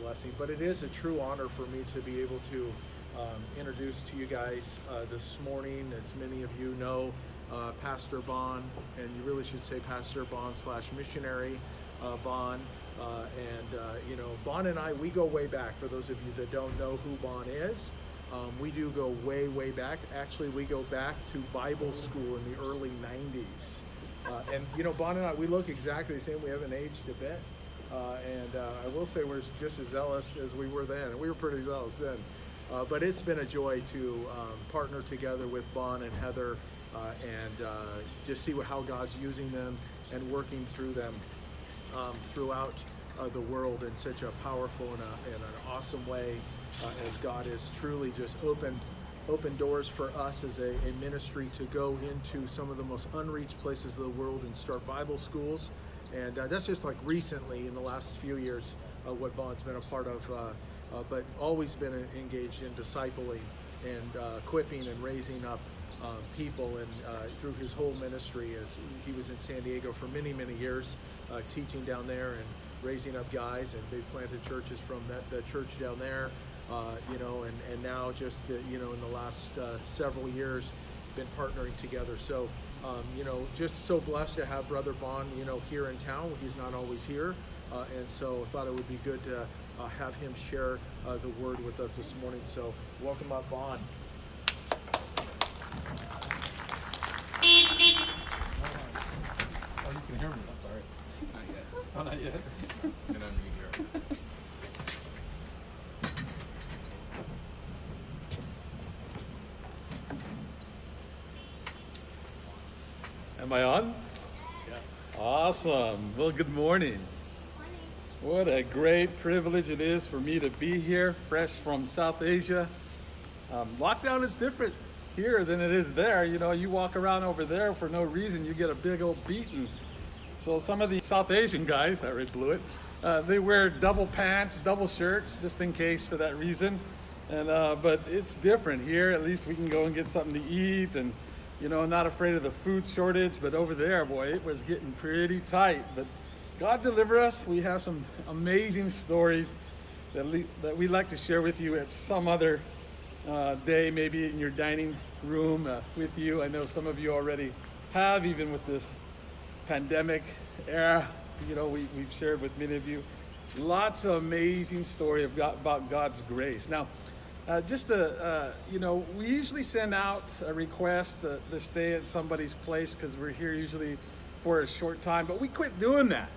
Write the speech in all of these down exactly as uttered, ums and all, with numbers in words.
blessing. But it is a true honor for me to be able to um, introduce to you guys uh, this morning. As many of you know, uh, Pastor Bon, and you really should say Pastor Bon slash missionary uh, Bon. Uh, and, uh, you know, Bon and I, we go way back. For those of you that don't know who Bon is, um, we do go way, way back. Actually, we go back to Bible school in the early nineties. Uh, and, you know, Bon and I, we look exactly the same. We haven't aged a bit. Uh, and uh, I will say we're just as zealous as we were then. And we were pretty zealous then. Uh, but it's been a joy to um, partner together with Bon and Heather uh, and uh, just see how God's using them and working through them um, throughout uh, the world in such a powerful and, a, and an awesome way uh, as God has truly just opened open doors for us as a, a ministry to go into some of the most unreached places of the world and start Bible schools. And uh, that's just like recently in the last few years uh, what Bon's been a part of, uh, uh, but always been engaged in discipling and uh, equipping and raising up uh, people, and uh, through his whole ministry as he was in San Diego for many, many years, uh, teaching down there and raising up guys, and they planted churches from that, that church down there. Uh, you know, and, and now just, uh, you know, in the last uh, several years, been partnering together. So, um, you know, just so blessed to have Brother Bon, you know, here in town. He's not always here. Uh, and so I thought it would be good to uh, have him share uh, the word with us this morning. So welcome up, Bon. Oh, you can hear me. I'm sorry. Not yet. Oh, not yet. Can unmute here. Am I on? Yeah. Awesome. Well, good morning. What a great privilege it is for me to be here, fresh from South Asia. Um, lockdown is different here than it is there. You know, you walk around over there for no reason, you get a big old beating. So some of the South Asian guys, I already blew it, uh, they wear double pants, double shirts, just in case for that reason. And uh, but it's different here. At least we can go and get something to eat, and you know, not afraid of the food shortage. But over there, boy, it was getting pretty tight. But God deliver us. We have some amazing stories that, le that we like to share with you at some other uh, day, maybe in your dining room uh, with you. I know some of you already have, even with this pandemic era. You know, we, we've shared with many of you lots of amazing story of God, about God's grace. Now, uh, just to, uh, you know, we usually send out a request to, to stay at somebody's place because we're here usually for a short time, but we quit doing that.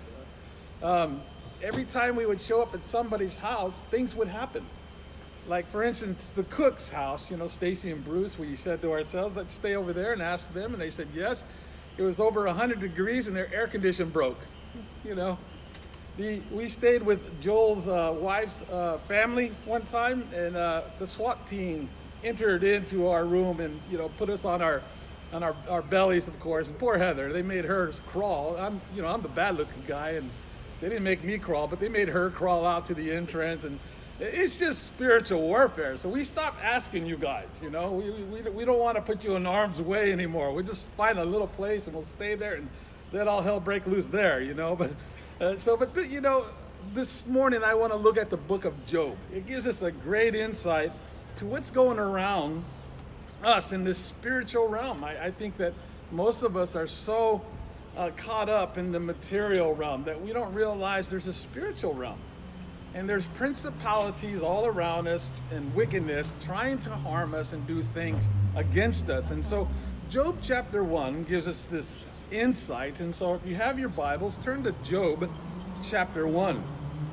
Um, every time we would show up at somebody's house, things would happen. Like, for instance, the cook's house, you know, Stacy and Bruce, we said to ourselves, let's stay over there and ask them, and they said yes. It was over one hundred degrees and their air condition broke, you know. The, we stayed with Joel's uh, wife's uh, family one time, and uh, the SWAT team entered into our room and, you know, put us on our on our, our bellies, of course. And poor Heather, they made her crawl. I'm, you know, I'm the bad-looking guy, and they didn't make me crawl, but they made her crawl out to the entrance, and it's just spiritual warfare. So we stopped asking you guys, you know. We, we, we don't want to put you in harm's way anymore. We just find a little place and we'll stay there and let all hell break loose there, you know. But uh, so, but the, you know, this morning I want to look at the book of Job. It gives us a great insight to what's going around us in this spiritual realm. I, I think that most of us are so uh, caught up in the material realm that we don't realize there's a spiritual realm. And there's principalities all around us and wickedness trying to harm us and do things against us. And so Job chapter one gives us this insight. And so if you have your Bibles, turn to Job chapter one.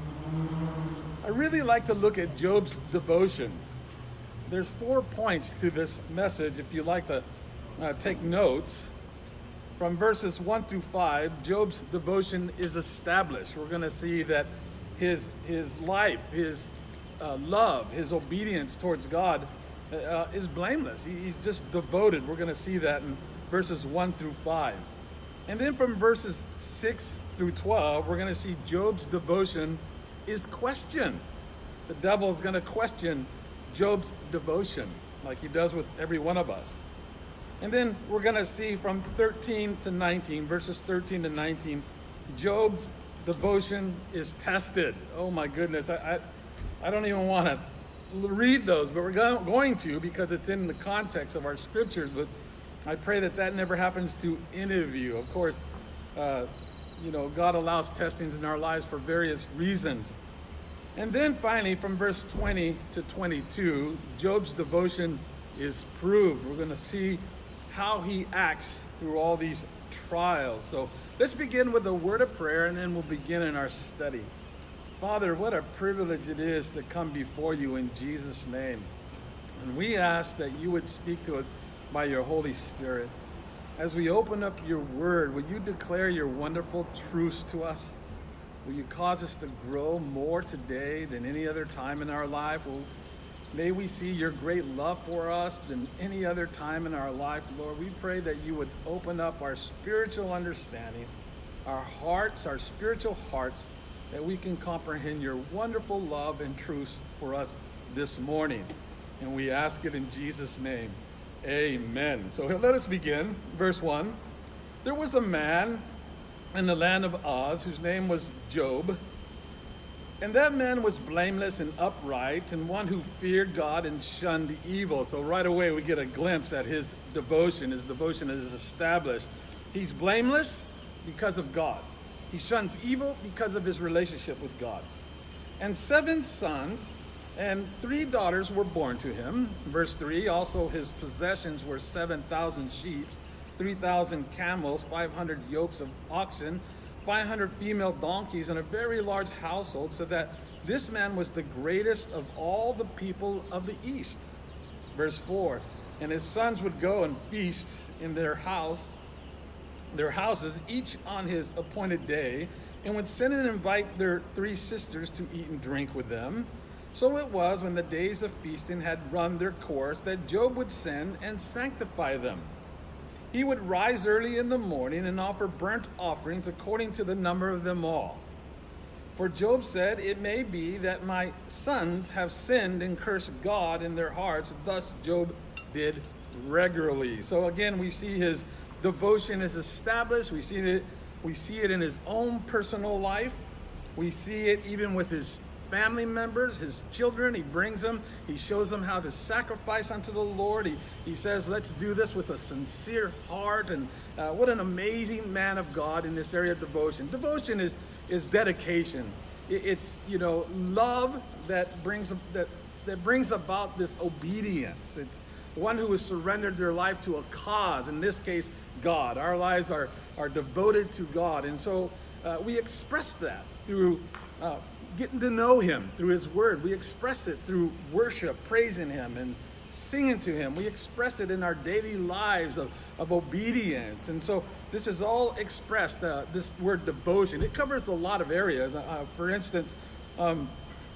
I really like to look at Job's devotion. There's four points to this message if you like to uh, take notes. From verses one through five, Job's devotion is established. We're going to see that his his life, his uh, love, his obedience towards God uh, is blameless. He, he's just devoted. We're going to see that in verses one through five. And then from verses six through twelve, we're going to see Job's devotion is questioned. The devil is going to question Job's devotion like he does with every one of us. And then we're going to see from thirteen to nineteen, verses thirteen to nineteen, Job's devotion is tested. Oh my goodness. I, I, I don't even want to read those, but we're go- going to because it's in the context of our scriptures. But I pray that that never happens to any of you. Of course, uh, you know, God allows testings in our lives for various reasons. And then finally, from verse twenty to twenty-two, Job's devotion is proved. We're going to see how he acts through all these trials. So let's begin with a word of prayer, and then we'll begin in our study. Father, what a privilege it is to come before you in Jesus' name. And we ask that you would speak to us by your Holy Spirit. As we open up your word, will you declare your wonderful truths to us? Will you cause us to grow more today than any other time in our life? Will, may we see your great love for us than any other time in our life, Lord. We pray that you would open up our spiritual understanding, our hearts, our spiritual hearts, that we can comprehend your wonderful love and truth for us this morning. And we ask it in Jesus' name. Amen. So let us begin. Verse one. There was a man in the land of Uz whose name was Job. And that man was blameless and upright, and one who feared God and shunned evil. So right away we get a glimpse at his devotion. His devotion is established. He's blameless because of God. He shuns evil because of his relationship with God. And seven sons and three daughters were born to him. Verse three, also his possessions were seven thousand sheep, three thousand camels, five hundred yokes of oxen, five hundred female donkeys, and a very large household, so that this man was the greatest of all the people of the East. Verse four, and his sons would go and feast in their house, their houses, each on his appointed day, and would send and invite their three sisters to eat and drink with them. So it was, when the days of feasting had run their course, that Job would send and sanctify them. He would rise early in the morning and offer burnt offerings according to the number of them all. For Job said, "It may be that my sons have sinned and cursed God in their hearts." Thus Job did regularly. So again, we see his devotion is established. We see it, we see it in his own personal life. We see it even with his family members, his children. He brings them, he shows them how to sacrifice unto the Lord. He, he says, let's do this with a sincere heart. And uh, what an amazing man of God in this area of devotion. Devotion is, is dedication. It, it's, you know, love that brings, that, that brings about this obedience. It's one who has surrendered their life to a cause, in this case, God. Our lives are, are devoted to God. And so uh, we express that through uh, getting to know him through his word. We express it through worship, praising him and singing to him. We express it in our daily lives of, of obedience. And so this is all expressed, uh, this word devotion. It covers a lot of areas. Uh, for instance, um,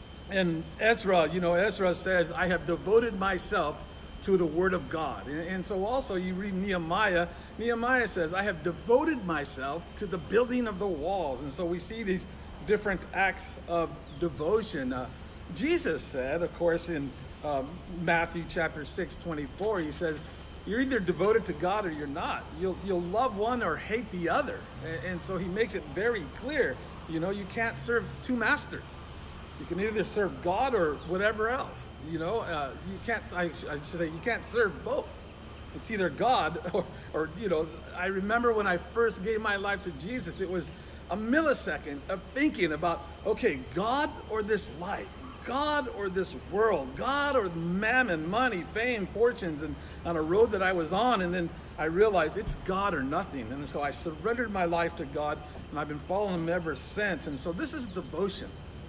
in Ezra, you know, Ezra says, I have devoted myself to the word of God. And, and so also you read Nehemiah, Nehemiah says, I have devoted myself to the building of the walls. And so we see these different acts of devotion. Uh, Jesus said, of course, in um, Matthew chapter six, twenty-four, he says, you're either devoted to God or you're not. You'll, you'll love one or hate the other. And, and so he makes it very clear, you know, you can't serve two masters. You can either serve God or whatever else. You know, uh, you can't, I, I should say, you can't serve both. It's either God or, or, you know, I remember when I first gave my life to Jesus, it was a millisecond of thinking about, okay, God or this life, God or this world, God or mammon, money, fame, fortunes, and on a road that I was on. And then I realized it's God or nothing. And so I surrendered my life to God, and I've been following him ever since. And so this is devotion,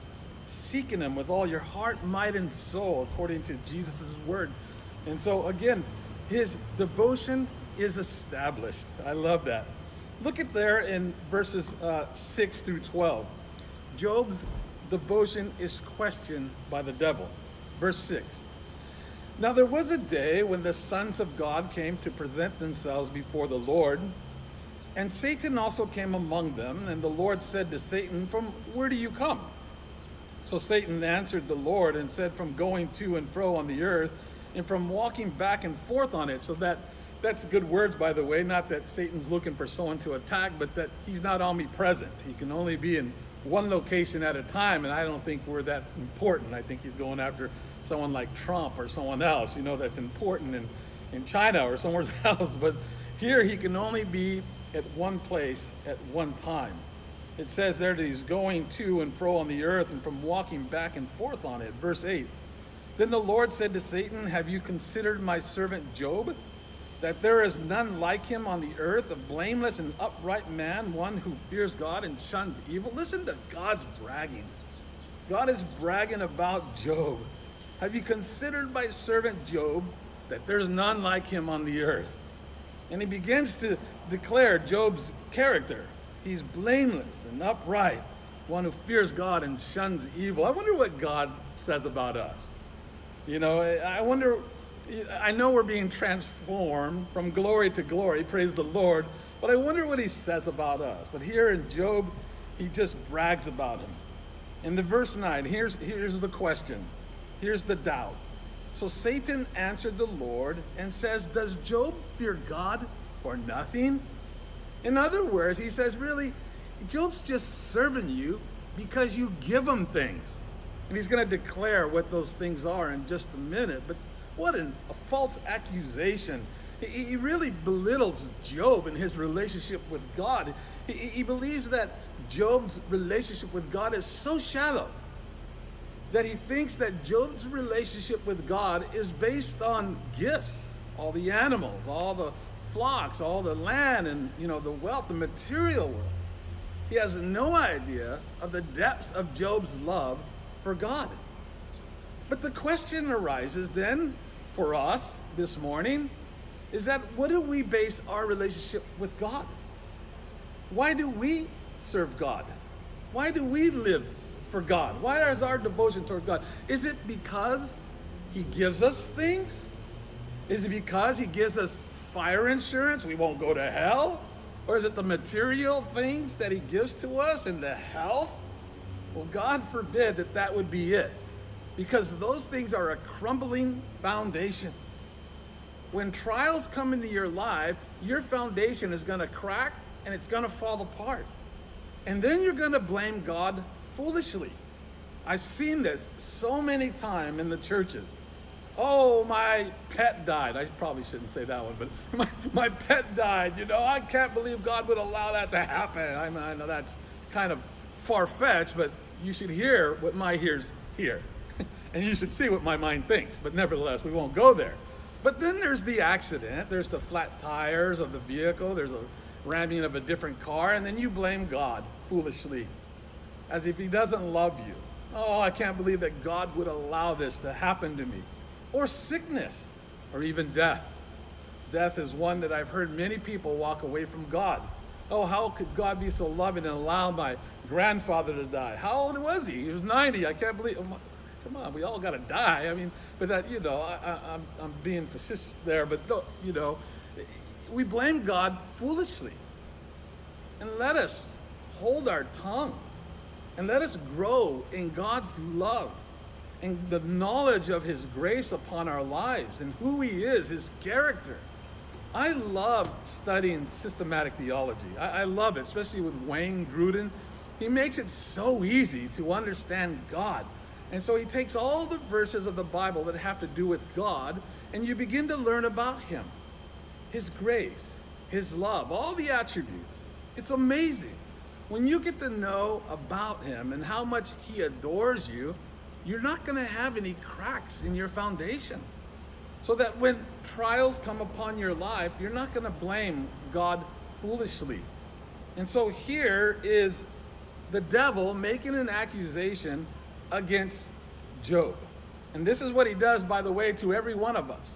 seeking him with all your heart, might, and soul, according to Jesus' word. And so again, his devotion is established. I love that. Look at there in verses uh, six through twelve. Job's devotion is questioned by the devil. Verse six. Now there was a day when the sons of God came to present themselves before the Lord, and Satan also came among them. And the Lord said to Satan, "From where do you come?" So Satan answered the Lord and said, "From going to and fro on the earth, and from walking back and forth on it." So that that's good words, by the way. Not that Satan's looking for someone to attack, but that he's not omnipresent. He can only be in one location at a time, and I don't think we're that important. I think he's going after someone like Trump or someone else, you know, that's important in, in China or somewhere else. But here he can only be at one place at one time. It says there that he's going to and fro on the earth and from walking back and forth on it. Verse eight, then the Lord said to Satan, have you considered my servant Job, that there is none like him on the earth, a blameless and upright man, one who fears God and shuns evil? Listen to God's bragging. God is bragging about Job. Have you considered my servant Job, that there's none like him on the earth? And he begins to declare Job's character. He's blameless and upright, one who fears God and shuns evil. I wonder what God says about us. You know, I wonder, I know we're being transformed from glory to glory, praise the Lord, but I wonder what he says about us. But here in Job, he just brags about him. In the verse nine, here's, here's the question. Here's the doubt. So Satan answered the Lord and says, does Job fear God for nothing? In other words, he says, really, Job's just serving you because you give him things. And he's going to declare what those things are in just a minute. But what an, a false accusation. He, he really belittles Job and his relationship with God. He, he believes that Job's relationship with God is so shallow that he thinks that Job's relationship with God is based on gifts, all the animals, all the flocks, all the land, and you know, the wealth, the material world. He has no idea of the depths of Job's love for God. But the question arises then for us this morning is that what do we base our relationship with God? Why do we serve God? Why do we live for God? Why is our devotion toward God? Is it because he gives us things? Is it because he gives us fire insurance, we won't go to hell? Or is it the material things that he gives to us and the health? Well, God forbid that that would be it, because those things are a crumbling foundation. When trials come into your life, your foundation is going to crack and it's going to fall apart. And then you're going to blame God foolishly. I've seen this so many times in the churches. Oh, my pet died. I probably shouldn't say that one, but my, my pet died. You know, I can't believe God would allow that to happen. I mean, I know that's kind of far-fetched, but you should hear what my ears hear. And you should see what my mind thinks. But nevertheless, we won't go there. But then there's the accident. There's the flat tires of the vehicle. There's a ramming of a different car. And then you blame God foolishly, as if he doesn't love you. Oh, I can't believe that God would allow this to happen to me. Or sickness, or even death. Death is one that I've heard many people walk away from God. Oh, how could God be so loving and allow my grandfather to die? How old was he? He was ninety. I can't believe. Come on, we all got to die. I mean, but that, you know, I, I, I'm, I'm being facetious there, but, you know, we blame God foolishly. And let us hold our tongue and let us grow in God's love and the knowledge of his grace upon our lives and who he is, his character. I love studying systematic theology. I, I love it, especially with Wayne Grudem. He makes it so easy to understand God. And so he takes all the verses of the Bible that have to do with God, and you begin to learn about him, his grace, his love, all the attributes. It's amazing. When you get to know about him and how much he adores you, you're not going to have any cracks in your foundation. So that when trials come upon your life, you're not going to blame God foolishly. And so here is the devil making an accusation against Job. And this is what he does, by the way, to every one of us.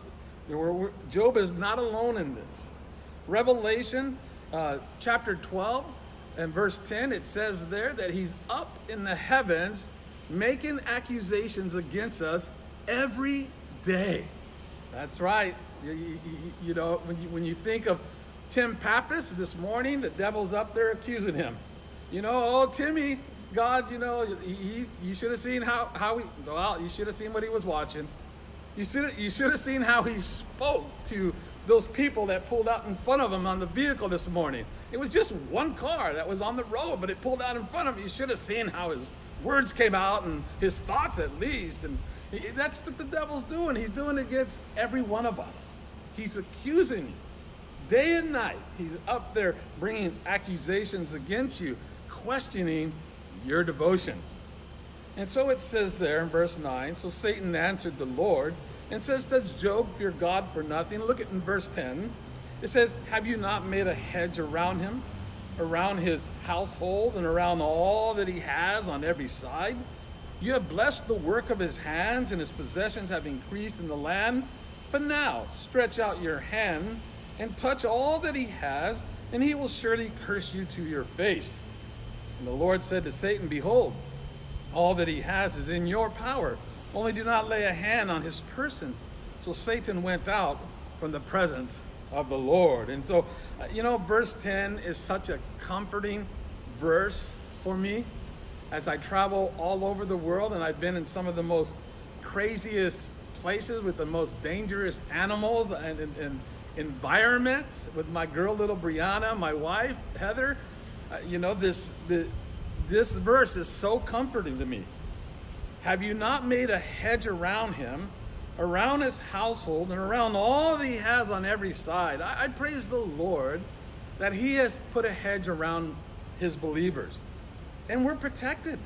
Job is not alone in this. Revelation uh, chapter twelve and verse ten, it says there that he's up in the heavens making accusations against us every day. That's right. You, you, you know, when you, when you think of Tim Pappas this morning, the devil's up there accusing him. You know, oh, Timmy, God, you know, he, you should have seen how, how he, well, you should have seen what he was watching. You should, you should have seen how he spoke to those people that pulled out in front of him on the vehicle this morning. It was just one car that was on the road, but it pulled out in front of him. You should have seen how his words came out and his thoughts at least. And he, that's what the devil's doing. He's doing it against every one of us. He's accusing you day and night. He's up there bringing accusations against you, questioning your devotion. And so it says there in verse nine, so Satan answered the Lord and says, does Job fear God for nothing? Look at in verse ten. It says, have you not made a hedge around him, around his household, and around all that he has on every side? You have blessed the work of his hands, and his possessions have increased in the land. But now stretch out your hand and touch all that he has, and he will surely curse you to your face. And the Lord said to Satan, behold, all that he has is in your power. Only do not lay a hand on his person. So Satan went out from the presence of the Lord. And so, uh, you know, verse ten is such a comforting verse for me as I travel all over the world, and I've been in some of the most craziest places with the most dangerous animals and, and, and environments with my girl, little Brianna, my wife, Heather. Uh, you know, this, the, this verse is so comforting to me. Have you not made a hedge around him, around his household, and around all that he has on every side? I, I praise the Lord that he has put a hedge around his believers. And we're protected.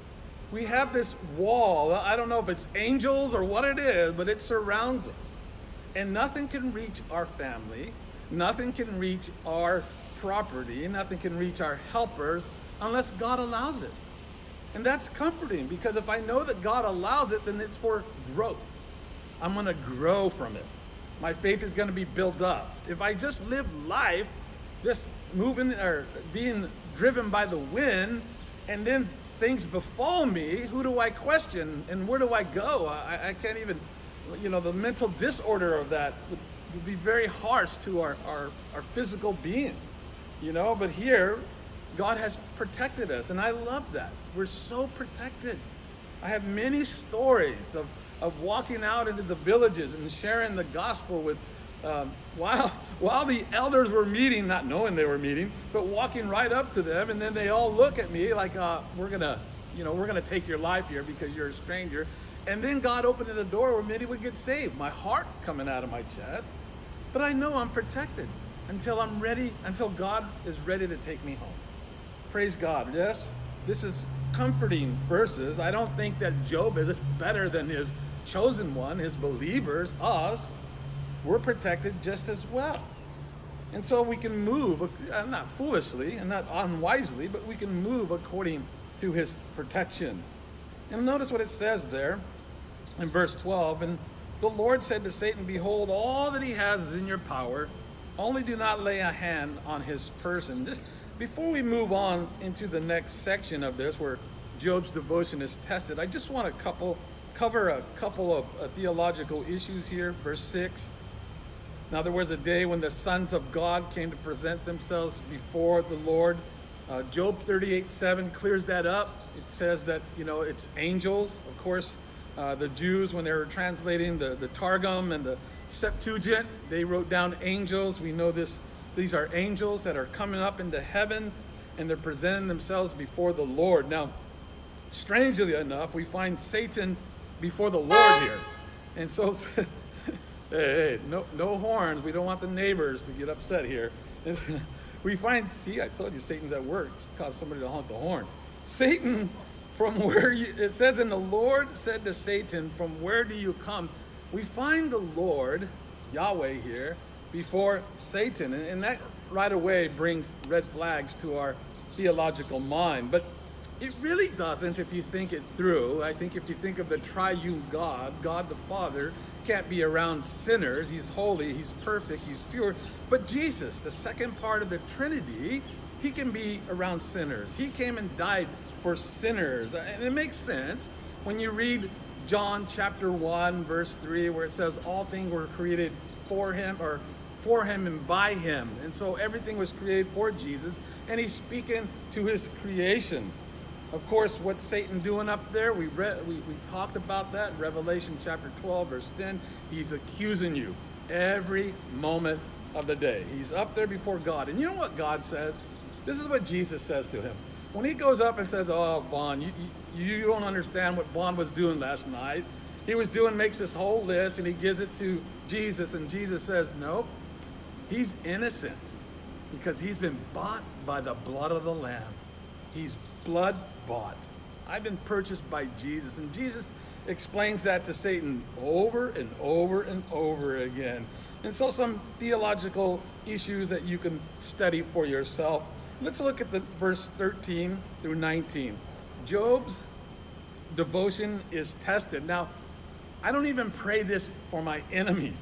We have this wall. I don't know if it's angels or what it is, but it surrounds us. And nothing can reach our family. Nothing can reach our property. Nothing can reach our helpers unless God allows it. And that's comforting, because if I know that God allows it, then it's for growth. I'm going to grow from it. My faith is going to be built up. If I just live life just moving or being driven by the wind, and then things befall me, who do I question and where do I go? I, I can't even, you know, the mental disorder of that would, would be very harsh to our, our, our physical being, you know. But here, God has protected us, and I love that. We're so protected. I have many stories of, of walking out into the villages and sharing the gospel with, um, while, while the elders were meeting, not knowing they were meeting, but walking right up to them, and then they all look at me like, uh, we're gonna, you know, we're gonna take your life here because you're a stranger. And then God opened the door where many would get saved. My heart coming out of my chest, but I know I'm protected until I'm ready, until God is ready to take me home. Praise God. Yes, this is comforting verses. I don't think that Job is better than his chosen one, his believers, us. We're protected just as well. And so we can move, uh, not foolishly and not unwisely, but we can move according to his protection. And notice what it says there in verse twelve. And the Lord said to Satan, behold, all that he has is in your power. Only do not lay a hand on his person. Just before we move on into the next section of this, where Job's devotion is tested, I just want to couple, cover a couple of uh, theological issues here. Verse six. Now there was a day when the sons of God came to present themselves before the Lord. Uh, Job thirty-eight seven clears that up. It says that, you know, it's angels. Of course, uh, the Jews, when they were translating the, the Targum and the Septuagint, they wrote down angels. We know this. These are angels that are coming up into heaven, and they're presenting themselves before the Lord. Now, strangely enough, we find Satan before the Lord here. And so, hey, hey, no, no horns. We don't want the neighbors to get upset here. We find, see, I told you Satan's at work. It's caused somebody to honk the horn. Satan, from where you, it says, and the Lord said to Satan, from where do you come? We find the Lord, Yahweh here, before Satan. And, and that right away brings red flags to our theological mind. But it really doesn't if you think it through. I think if you think of the triune God, God the Father can't be around sinners. He's holy, he's perfect, he's pure. But Jesus, the second part of the Trinity, he can be around sinners. He came and died for sinners. And it makes sense when you read John chapter one, verse three, where it says all things were created for him, or for him and by him. And so everything was created for Jesus, and he's speaking to his creation. Of course, what's Satan doing up there? We read, we, we talked about that in Revelation chapter twelve, verse ten. He's accusing you. every moment of the day. He's up there before God. And you know what God says? This is what Jesus says to him. When he goes up and says, oh, Bon, you, you, you don't understand what Bon was doing last night. He was doing, makes this whole list, and he gives it to Jesus, and Jesus says, nope, he's innocent because he's been bought by the blood of the Lamb. He's blood bought. I've been purchased by Jesus. And Jesus explains that to Satan over and over and over again. And so some theological issues that you can study for yourself. Let's look at the verse thirteen through nineteen. Job's devotion is tested. Now, I don't even pray this for my enemies.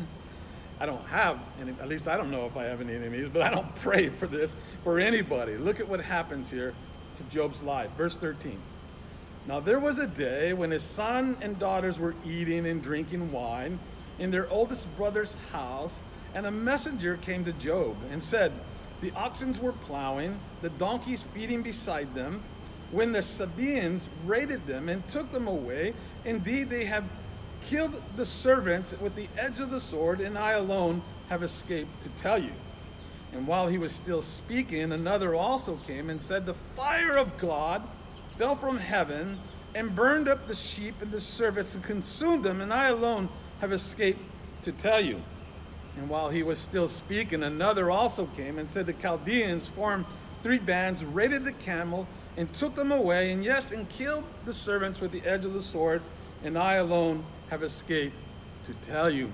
I don't have any, at least I don't know if I have any enemies, but I don't pray for this for anybody. Look at what happens here to Job's life. Verse thirteen. Now there was a day when his son and daughters were eating and drinking wine in their oldest brother's house, and a messenger came to Job and said, the oxen were plowing, the donkeys feeding beside them, when the Sabaeans raided them and took them away. Indeed, they have killed the servants with the edge of the sword, and I alone have escaped to tell you. And while he was still speaking, another also came and said, the fire of God fell from heaven and burned up the sheep and the servants and consumed them, and I alone have escaped to tell you. And while he was still speaking, another also came and said, the Chaldeans formed three bands, raided the camel, and took them away, and yes, and killed the servants with the edge of the sword, and I alone have escaped to tell you.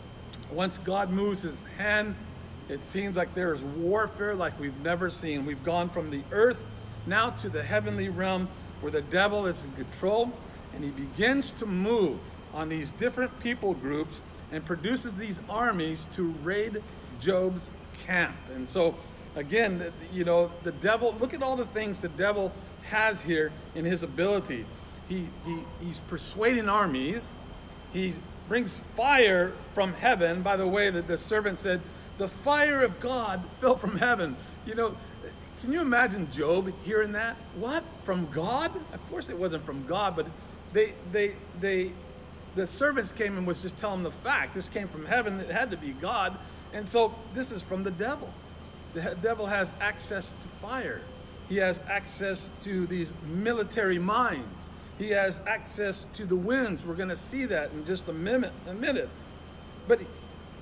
Once God moves his hand, it seems like there is warfare like we've never seen. We've gone from the earth now to the heavenly realm where the devil is in control, and he begins to move on these different people groups and produces these armies to raid Job's camp. And so again, you know, the devil, look at all the things the devil has here in his ability. He, he he's persuading armies. He brings fire from heaven. By the way, that the servant said, the fire of God fell from heaven. You know, can you imagine Job hearing that? What? From God? Of course it wasn't from God, but they, they, they, the servants came and was just telling the fact. This came from heaven. It had to be God. And so this is from the devil. The devil has access to fire. He has access to these military minds. He has access to the winds. We're going to see that in just a minute. A minute. But it,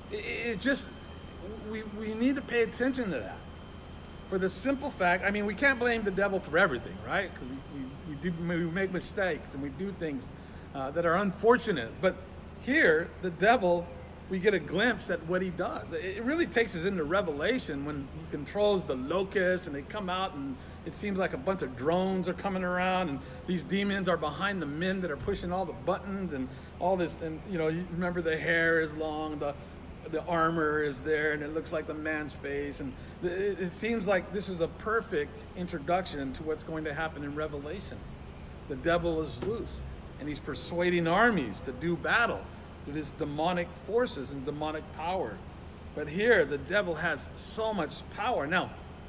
it just, we, we need to pay attention to that. For the simple fact, I mean, we can't blame the devil for everything, right? Because we, we, we, do, we make mistakes and we do things uh, that are unfortunate. But here, the devil, we get a glimpse at what he does. It really takes us into Revelation when he controls the locusts and they come out and it seems like a bunch of drones are coming around and these demons are behind the men that are pushing all the buttons and all this. And, you know, you remember the hair is long, the, the armor is there, and it looks like the man's face. And it, it seems like this is a perfect introduction to what's going to happen in Revelation. The devil is loose and he's persuading armies to do battle to these demonic forces and demonic power. But here, the devil has so much power. Now,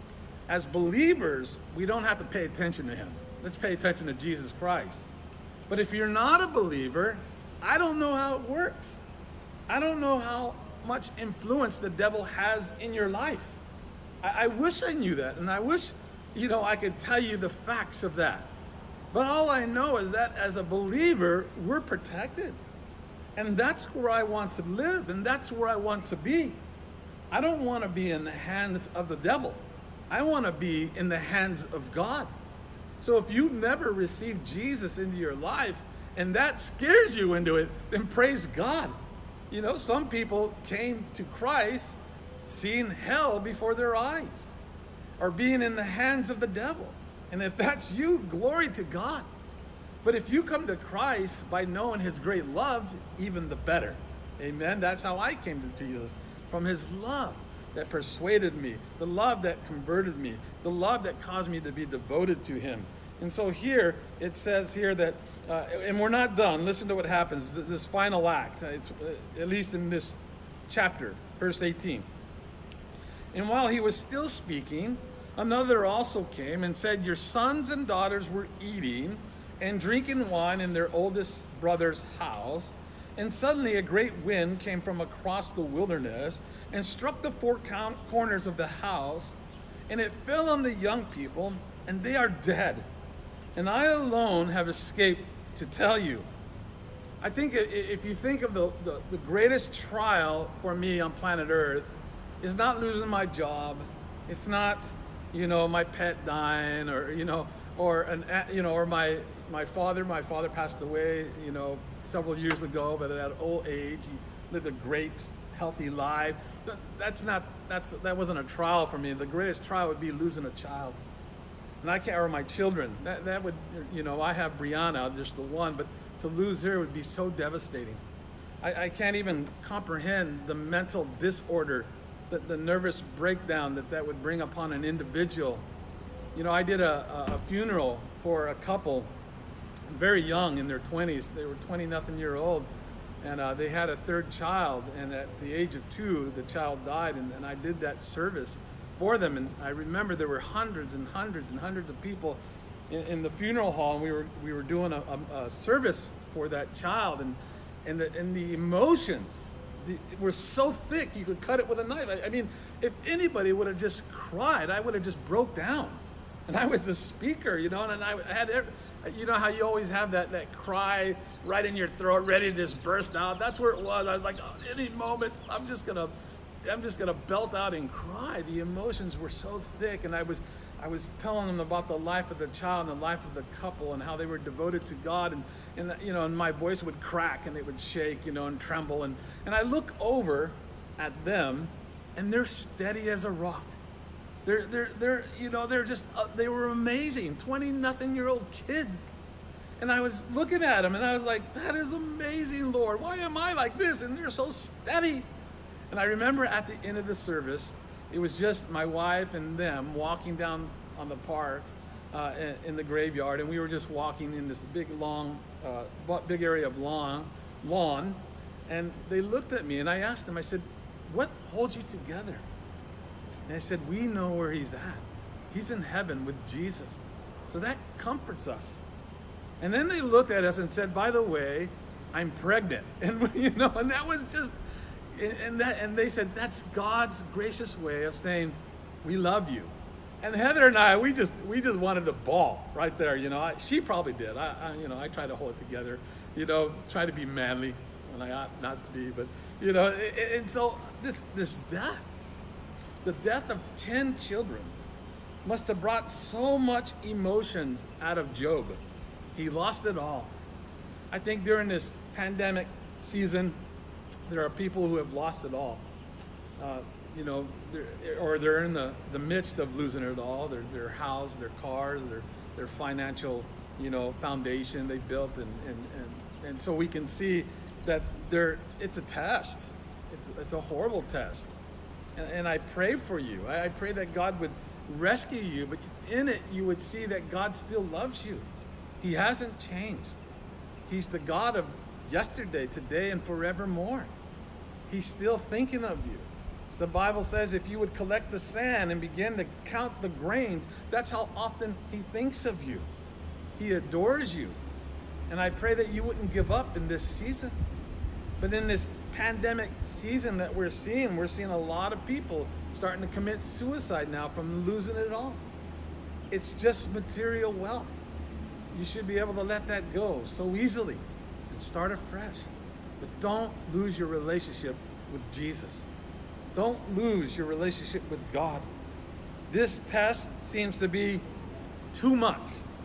as believers, we don't have to pay attention to him. Let's pay attention to Jesus Christ. But if you're not a believer, I don't know how it works. I don't know how much influence the devil has in your life. I, I wish I knew that, and I wish, you know, I could tell you the facts of that. But all I know is that as a believer, we're protected. And that's where I want to live, and that's where I want to be. I don't want to be in the hands of the devil. I want to be in the hands of God. So if you've never received Jesus into your life, and that scares you into it, then praise God. You know, some people came to Christ seeing hell before their eyes, or being in the hands of the devil. And if that's you, glory to God. But if you come to Christ by knowing his great love, even the better. Amen. That's how I came to Jesus. From his love that persuaded me, the love that converted me, the love that caused me to be devoted to him. And so here, it says here that, uh, and we're not done. Listen to what happens, this final act, it's, uh, at least in this chapter, verse eighteen. And while he was still speaking, another also came and said, your sons and daughters were eating and drinking wine in their oldest brother's house, And suddenly a great wind came from across the wilderness and struck the four corners of the house, and it fell on the young people, and they are dead. And I alone have escaped to tell you. I think if you think of the, the, the greatest trial for me on planet Earth, is not losing my job. It's not, you know, my pet dying, or, you know, or an, you know, or my my father. My father passed away, you know, several years ago, but at old age, he lived a great, healthy life. That, that's not, that's that wasn't a trial for me. The greatest trial would be losing a child, and I can't, or my children. That that would, you know, I have Brianna, just the one, but to lose her would be so devastating. I, I can't even comprehend the mental disorder, the, the nervous breakdown that that would bring upon an individual. You know, I did a, a funeral for a couple, very young, in their twenties. They were twenty nothing year old, and uh, they had a third child, and at the age of two, the child died, and, and I did that service for them. And I remember there were hundreds and hundreds and hundreds of people in, in the funeral hall, and we were we were doing a, a, a service for that child, and and the, and the emotions the, were so thick you could cut it with a knife. I, I mean, if anybody would have just cried, I would have just broke down. And I was the speaker, you know, and I had, every, you know how you always have that, that cry right in your throat, ready to just burst out. That's where it was. I was like, oh, any moment, I'm just gonna, I'm just gonna belt out and cry. The emotions were so thick, and I was, I was telling them about the life of the child and the life of the couple and how they were devoted to God, and, and you know, and my voice would crack and it would shake, you know, and tremble, and and I look over at them, and they're steady as a rock. They're, they're, they're, you know, they're just, uh, they were amazing, twenty nothing year old kids. And I was looking at them, and I was like, that is amazing, Lord. Why am I like this? And they're so steady. And I remember at the end of the service, it was just my wife and them walking down on the park uh, in, in the graveyard. And we were just walking in this big, long, uh, big area of lawn, lawn. And they looked at me, and I asked them, I said, what holds you together? And I said, we know where he's at. He's in heaven with Jesus. So that comforts us. And then they looked at us and said, by the way, I'm pregnant. And you know, and that was just, and that, and they said, that's God's gracious way of saying, we love you. And Heather and I, we just, we just wanted to bawl right there. You know, I, she probably did. I, I, you know, I try to hold it together, you know, try to be manly when I ought not to be, but, you know, and, and so this, this death, the death of ten children must have brought so much emotions out of Job. He lost it all. I think during this pandemic season, there are people who have lost it all. Uh, you know, they're, or they're in the, the midst of losing it all. Their, their house, their cars, their, their financial, you know, foundation they built. And, and, and, and so we can see that there, it's a test. It's, it's a horrible test. And, and I pray for you. I, I pray that God would rescue you, but in it you would see that God still loves you. He hasn't changed. He's the God of yesterday, today, and forevermore. He's still thinking of you. The Bible says if you would collect the sand and begin to count the grains, that's how often he thinks of you. He adores you. And I pray that you wouldn't give up in this season. But in this pandemic season that we're seeing, we're seeing a lot of people starting to commit suicide now from losing it all. It's just material wealth. You should be able to let that go so easily and start afresh. But don't lose your relationship with Jesus. Don't lose your relationship with God. This test seems to be too much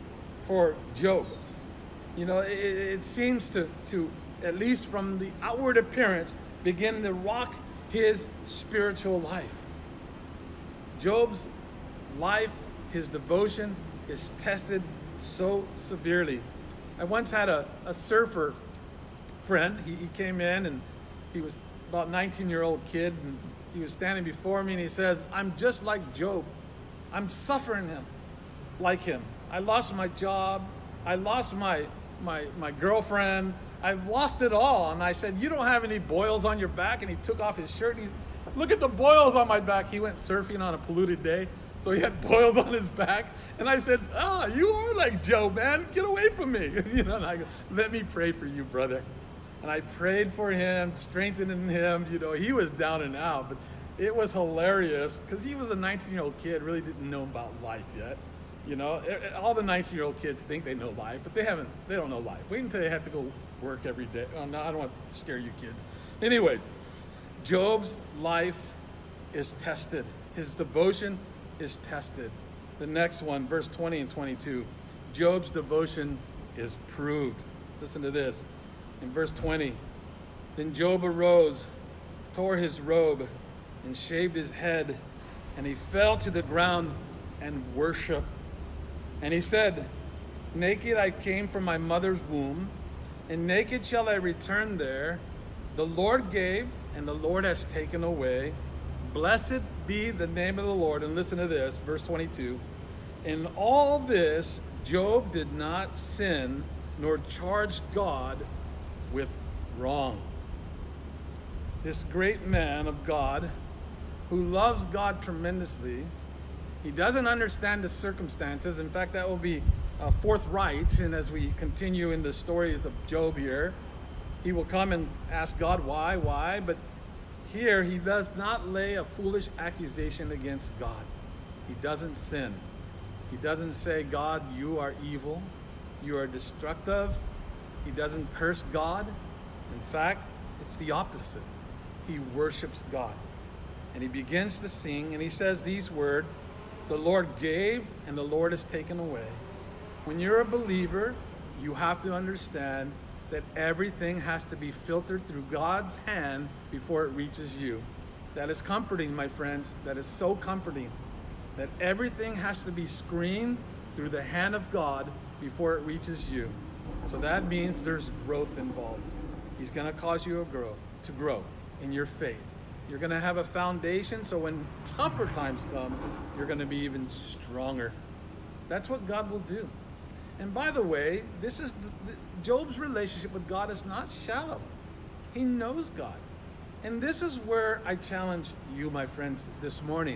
for Job. You know, it, it seems to, to, at least from the outward appearance, begin to rock his spiritual life. Job's life, his devotion, is tested so severely. I once had a, a surfer friend. He, he came in, and he was about a nineteen year old kid, and he was standing before me, and he says, I'm just like Job. I'm suffering him like him. I lost my job. I lost my, my, my girlfriend. I've lost it all. And I said, you don't have any boils on your back? And he took off his shirt. And he, look at the boils on my back. He went surfing on a polluted day, so he had boils on his back. And I said, oh, you are like Job, man. Get away from me. You know, and I go, let me pray for you, brother. and I prayed for him, strengthening him. You know, he was down and out, but it was hilarious because he was a nineteen-year-old kid, really didn't know about life yet. You know, all the nineteen-year-old kids think they know life, but they haven't, they don't know life. Wait until they have to go work every day. Oh, no, I don't want to scare you kids. Anyways, Job's life is tested. His devotion is tested. The next one, verse twenty and twenty-two, Job's devotion is proved. Listen to this. In verse twenty, then Job arose, tore his robe, and shaved his head, and he fell to the ground and worshiped. And he said, naked I came from my mother's womb, and naked shall I return there. The Lord gave, and the Lord has taken away. Blessed be the name of the Lord. And listen to this, verse twenty-two. In all this, Job did not sin, nor charge God with wrong. This great man of God, who loves God tremendously, he doesn't understand the circumstances. In fact, that will be uh, forthright. And as we continue in the stories of Job here, he will come and ask God why, why. But here, he does not lay a foolish accusation against God. He doesn't sin. He doesn't say, God, you are evil. You are destructive. He doesn't curse God. In fact, it's the opposite. He worships God. And he begins to sing, and he says these words, the Lord gave, and the Lord has taken away. When you're a believer, you have to understand that everything has to be filtered through God's hand before it reaches you. That is comforting, my friends. That is so comforting. That everything has to be screened through the hand of God before it reaches you. So that means there's growth involved. He's going to cause you to grow, to grow in your faith. You're going to have a foundation, so when tougher times come, you're going to be even stronger. That's what God will do. And by the way, this is the, the, Job's relationship with God is not shallow. He knows God. And this is where I challenge you, my friends, this morning.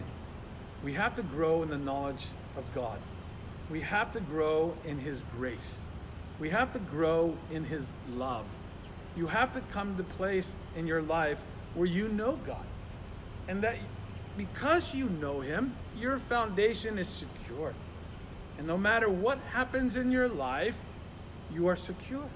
We have to grow in the knowledge of God. We have to grow in his grace. We have to grow in his love. You have to come to a place in your life where you know God. And that because you know him, your foundation is secure. And no matter what happens in your life, you are secure.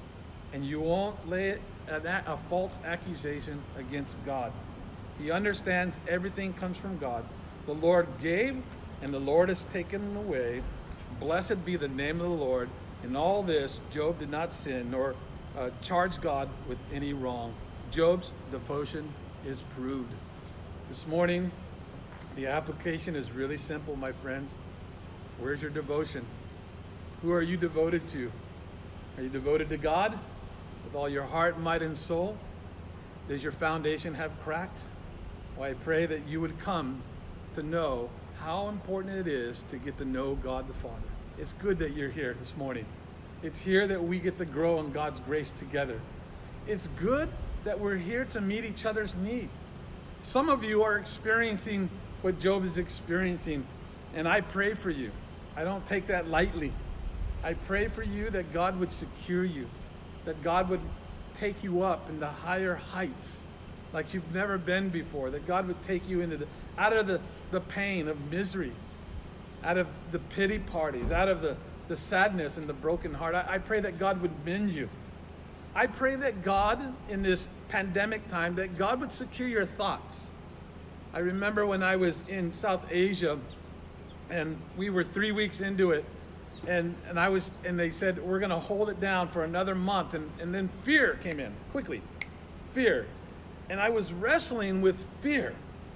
And you won't lay a, a false accusation against God. He understands everything comes from God. The Lord gave, and the Lord has taken away. Blessed be the name of the Lord. In all this, Job did not sin, nor uh, charge God with any wrong. Job's devotion is proved. This morning, the application is really simple, my friends. Where's your devotion? Who are you devoted to? Are you devoted to God with all your heart, might, and soul? Does your foundation have cracks? Well, I pray that you would come to know how important it is to get to know God the Father. It's good that you're here this morning. It's here that we get to grow in God's grace together. It's good that we're here to meet each other's needs. Some of you are experiencing what Job is experiencing, and I pray for you. I don't take that lightly. I pray for you that God would secure you, that God would take you up into higher heights like you've never been before, that God would take you into the, out of the, the pain of misery, out of the pity parties, out of the, the sadness and the broken heart. I, I pray that God would mend you. I pray that God, in this pandemic time, that God would secure your thoughts. I remember when I was in South Asia, and we were three weeks into it, and, and I was, and they said, we're gonna hold it down for another month, and, and then fear came in, quickly, fear. And I was wrestling with fear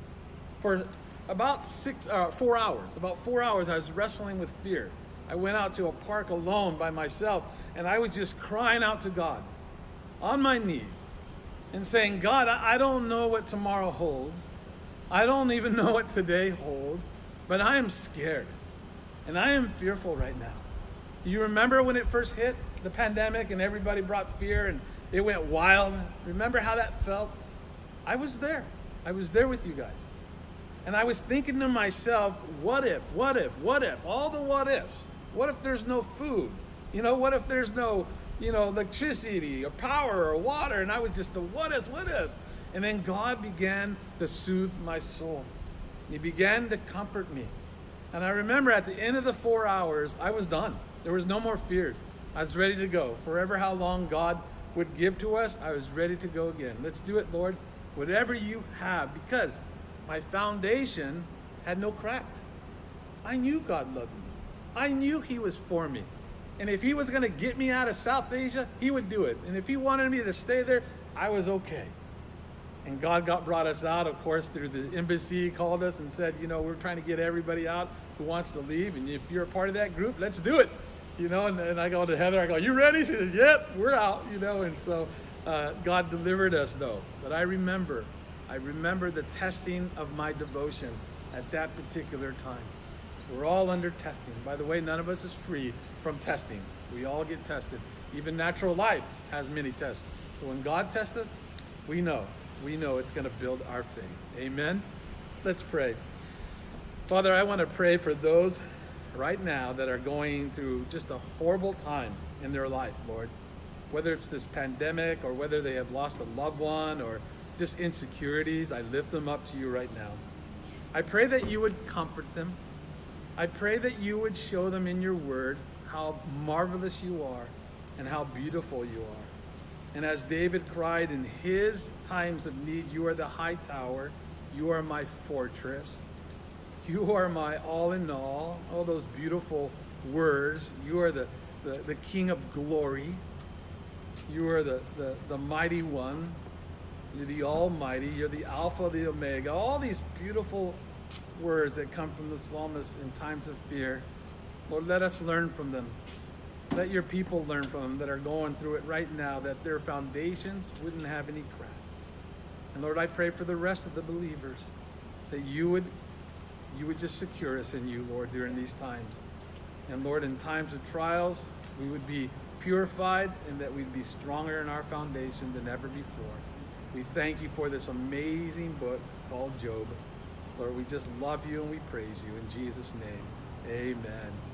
for about six, uh, four hours, about four hours I was wrestling with fear. I went out to a park alone by myself, and I was just crying out to God, on my knees, and saying, God, I, I don't know what tomorrow holds. I don't even know what today holds, but I am scared, and I am fearful right now. You remember when it first hit, the pandemic, and everybody brought fear, and it went wild? Remember how that felt? I was there. I was there with you guys. And I was thinking to myself, what if, what if, what if, all the what ifs. What if there's no food? You know, what if there's no you know, electricity or power or water. And I was just the what is, what is? And then God began to soothe my soul. He began to comfort me. And I remember at the end of the four hours, I was done. There was no more fears. I was ready to go. Forever how long God would give to us, I was ready to go again. Let's do it, Lord. Whatever you have, because my foundation had no cracks. I knew God loved me. I knew he was for me. And if he was going to get me out of South Asia, he would do it. And if he wanted me to stay there, I was okay. And God got brought us out, of course, through the embassy. He called us and said, you know, we're trying to get everybody out who wants to leave. And if you're a part of that group, let's do it. You know, and, and I go to Heather, I go, you ready? She says, yep, we're out, you know. And so uh, God delivered us, though. But I remember, I remember the testing of my devotion at that particular time. We're all under testing. By the way, none of us is free from testing. We all get tested. Even natural life has many tests. But when God tests us, we know. We know it's going to build our faith. Amen? Let's pray. Father, I want to pray for those right now that are going through just a horrible time in their life, Lord. Whether it's this pandemic or whether they have lost a loved one or just insecurities, I lift them up to you right now. I pray that you would comfort them. I pray that you would show them in your word how marvelous you are and how beautiful you are. And as David cried in his times of need, you are the high tower, you are my fortress, you are my all in all, all those beautiful words. You are the, the, the King of glory. You are the, the, the mighty one. You're the almighty. You're the Alpha, the Omega. All these beautiful words that come from the psalmist in times of fear. Lord, let us learn from them. Let your people learn from them that are going through it right now, that their foundations wouldn't have any crack. And Lord, I pray for the rest of the believers that you would you would just secure us in you, Lord, during these times. And Lord, in times of trials, we would be purified and that we'd be stronger in our foundation than ever before. We thank you for this amazing book called Job. Lord, we just love you and we praise you. In Jesus' name, amen.